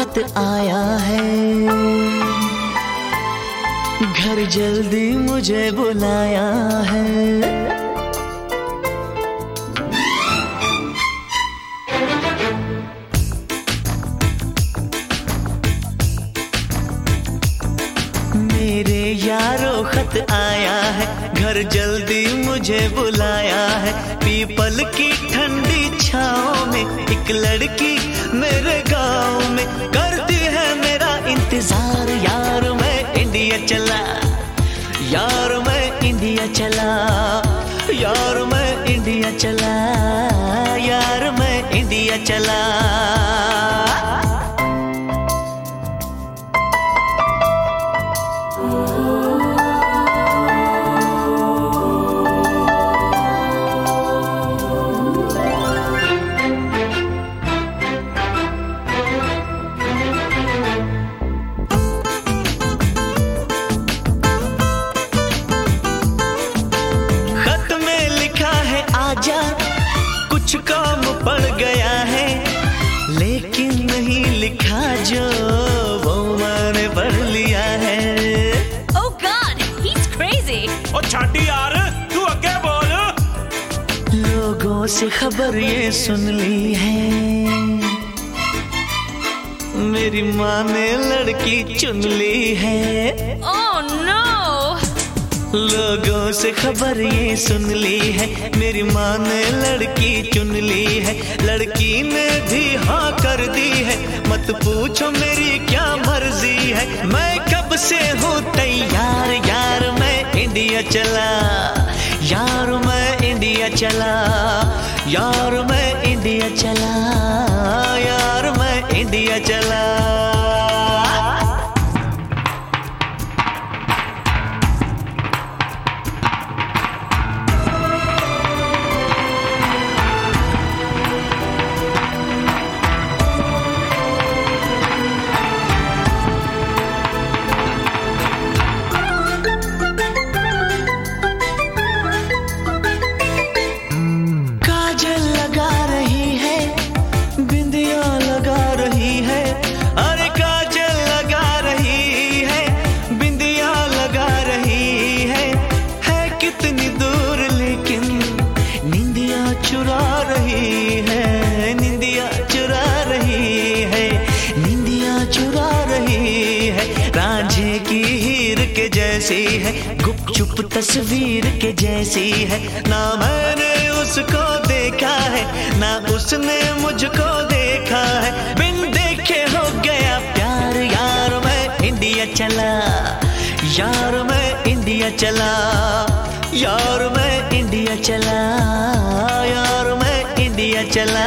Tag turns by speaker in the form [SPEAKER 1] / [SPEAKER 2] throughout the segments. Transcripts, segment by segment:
[SPEAKER 1] खत आया है, घर जल्दी मुझे बुलाया है। मेरे यारो खत आया है, घर जल्दी मुझे बुलाया है। पीपल की ठंडी छाँव में एक लड़की मेरे गाँव में करती है मेरा इंतजार। यार मैं इंडिया चला, यार मैं इंडिया चला, यार मैं इंडिया चला, यार मैं इंडिया चला। कुछ काम पड़ गया है, लेकिन नहीं लिखा जो वो मैंने पढ़ लिया है।
[SPEAKER 2] Oh God, he's crazy.
[SPEAKER 3] ओ छाटी यार, तू आगे बोल।
[SPEAKER 1] लोगों से खबर ये सुन ली है, मेरी माँ ने लड़की चुन ली है।
[SPEAKER 2] Oh no!
[SPEAKER 1] लोगों से खबर ये सुन ली है, मेरी माँ ने लड़की चुन ली है। लड़की ने भी हाँ कर दी है, मत पूछो मेरी क्या मर्जी है। मैं कब से हूँ तैयार, यार मैं इंडिया चला, यार मैं इंडिया चला, यार मैं इंडिया चला, यार मैं इंडिया चला। चुरा रही है, निंदिया चुरा रही है, निंदिया चुरा रही है। रांझे की हीर के जैसी है, गुपचुप तस्वीर के जैसी है। ना मैंने उसको देखा है, ना उसने मुझको देखा है। बिन देखे हो गया प्यार, यार मैं इंडिया चला, यार मैं इंडिया चला, यार मैं इंडिया चला, यार मैं इंडिया चला।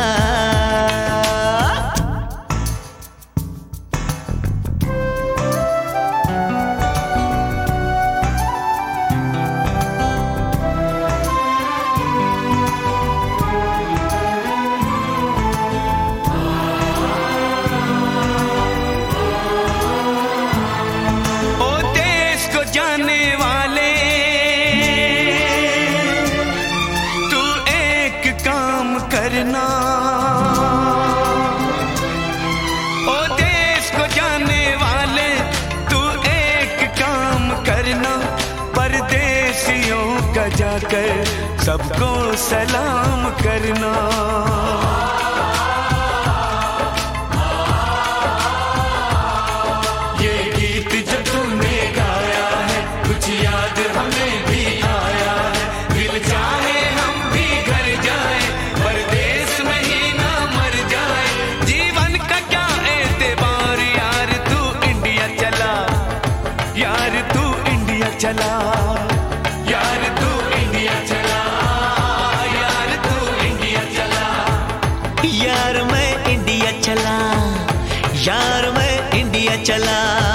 [SPEAKER 3] ओ देश को जाने वाले, करना ओ देश को जाने वाले, तू एक काम करना। परदेसियों का जाकर सबको सलाम करना। ये गीत जो तूने गाया है, कुछ याद हमें भी आया है। दिल चाहे हम भी घर जाए, परदेश में ही ना मर जाए। जीवन का क्या एतबार, यार तू इंडिया चला, यार तू इंडिया चला, यार तू इंडिया चला, यार तू इंडिया चला।
[SPEAKER 1] यार मैं इंडिया चला, यार मैं इंडिया चला।